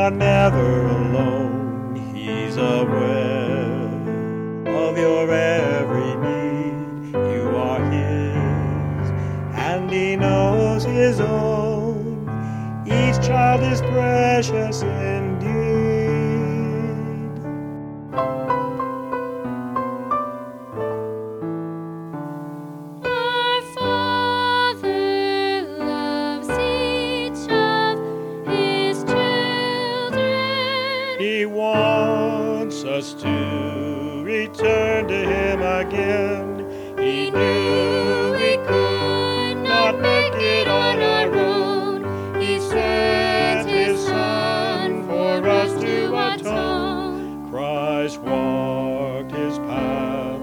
are never alone. He's aware of your every need. You are His, and He knows His own. Each child is precious indeed. Our Father loves each of His children. He wants us to return to Him again. He knew we could not make it on our own. He sent His Son for us to atone. Christ walked His path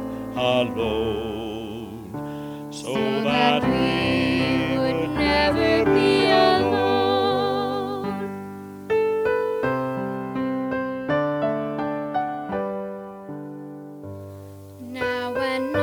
alone, so that we would never be alone. Now when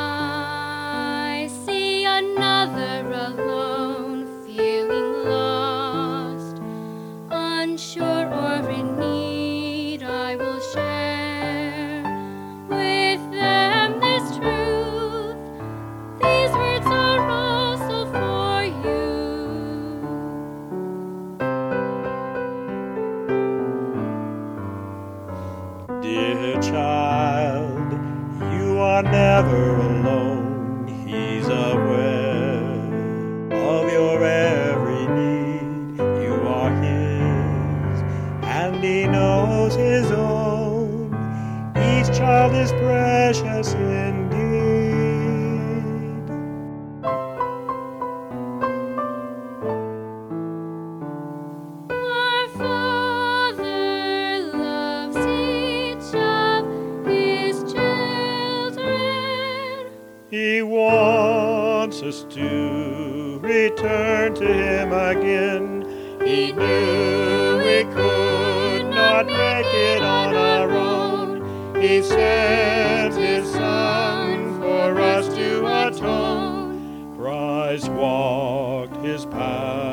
I see another alone, feeling lost, unsure or in need, I will share with them this truth. These words are also for you. Dear child, you are never alone. He's aware of your every need. You are His, and He knows His own. Each child is precious indeed. Our Father loves each of His children. He wants us to return to Him again. He knew we could not make it on our own. He sent His Son for us to atone. Christ walked His path